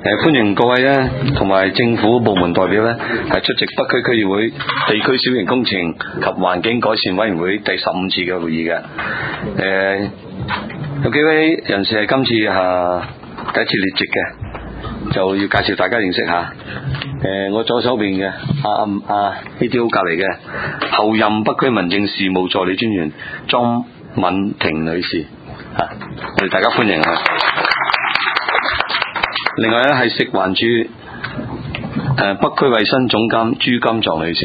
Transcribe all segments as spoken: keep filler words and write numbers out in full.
誒，歡迎各位咧，同埋政府部門代表咧，係出席北區區議會地區小型工程及環境改善委員會第十五次嘅會議嘅。誒，有幾位人士係今次啊第一次列席嘅，就要介紹大家認識下。誒，我左手邊嘅阿阿 A D O 隔離嘅候任北區民政事務助理專員莊敏婷女士，啊，我哋大家歡迎啊！另外咧係食環署誒北區衛生總監朱金藏女士，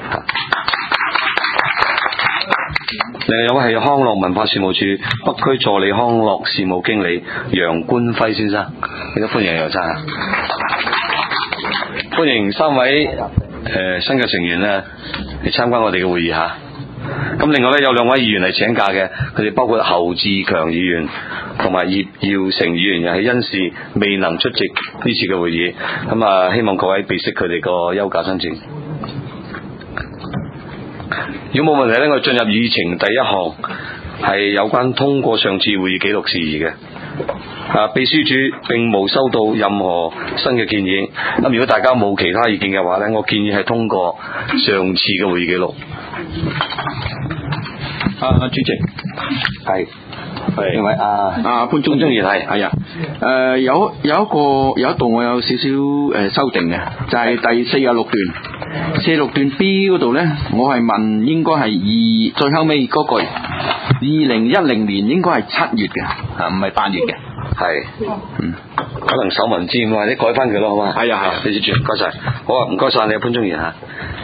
另外有位係康樂文化事務處北區助理康樂事務經理楊官輝先生，亦都歡迎楊生啊！歡迎三位誒、呃、新嘅成員咧嚟參加我哋嘅會議嚇。咁另外咧有兩位議員係請假嘅，佢哋包括侯志強議員同埋葉耀成議員，又係因事未能出席呢次嘅會議。咁啊，希望各位備悉佢哋個休假申請。如果冇問題咧，我進入議程第一項係有關通過上次會議記錄事宜嘅。啊，秘書處並冇收到任何新嘅建議。咁如果大家冇其他意見嘅話咧，我建議係通過上次嘅會議記錄。 啊，主席係係因為啊啊潘忠忠議員係係啊，誒、呃、有有一個有一度我有少少誒修訂嘅，就係、是、第四十六段四十六段 B 嗰度咧，我係問應該係二最後尾嗰句二零一零年應該係七月嘅，啊唔係八月嘅， 係嗯可能手文字或者改翻佢咯，好嘛？ 係啊係啊， 你記住，唔該晒，好啊，唔該晒你潘忠義嚇。